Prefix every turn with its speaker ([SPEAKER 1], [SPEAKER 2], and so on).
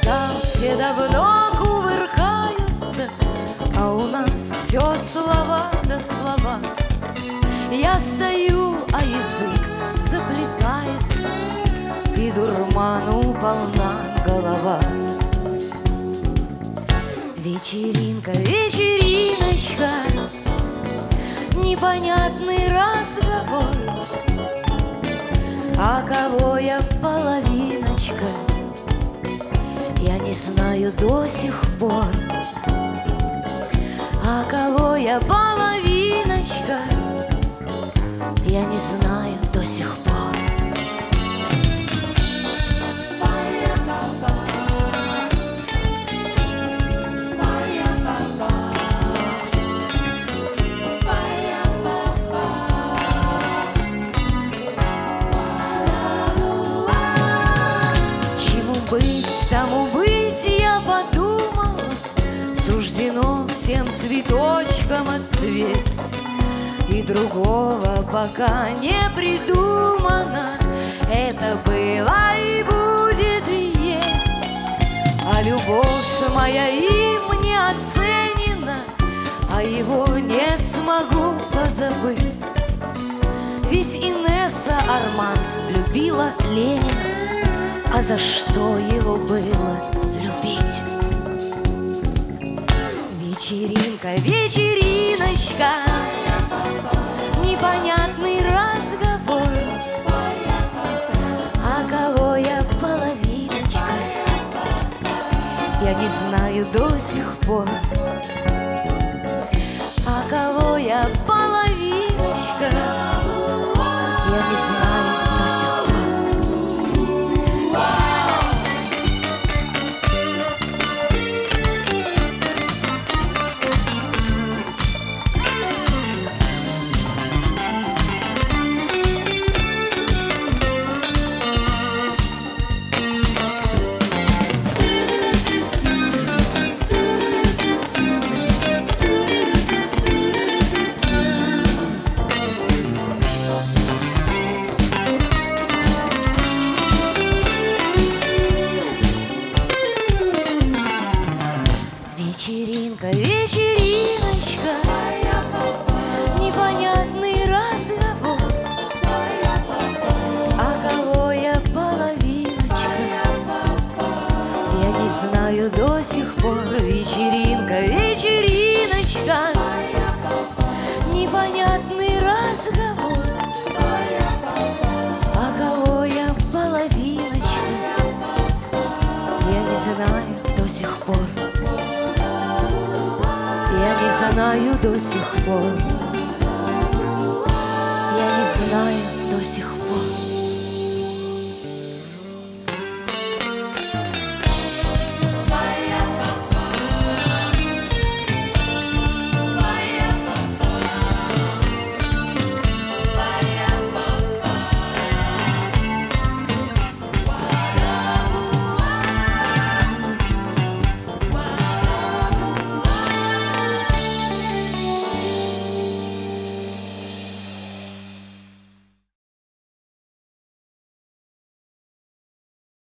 [SPEAKER 1] небеса все давно кувыркаются, а у нас все слова да слова. Я стою, а язык заплетается, и дурману полна голова. Вечеринка, вечериночка, непонятный разговор. А кого я половиночка, я не знаю до сих пор. А кого я половиночка, я не знаю до сих пор. Чему быть, тому быть, я подумала, суждено всем цветочкам отцвесть, и другого пока не придумано. Это было и будет и есть. А любовь моя им не оценена, а его не смогу позабыть. Ведь Инесса Арманд любила Ленина, а за что его было любить? Вечеринка, вечериночка, непонятный разговор. А кого я половиночка, я не знаю до сих пор. А кого я половиночка, я не знаю до сих пор. Вечеринка, вечериночка, непонятный разговор. А кого я половиночка, я не знаю до сих пор. Вечеринка, вечериночка, непонятный разговор. А кого я половиночка, я не знаю до сих пор. Я не знаю до сих пор. Я не знаю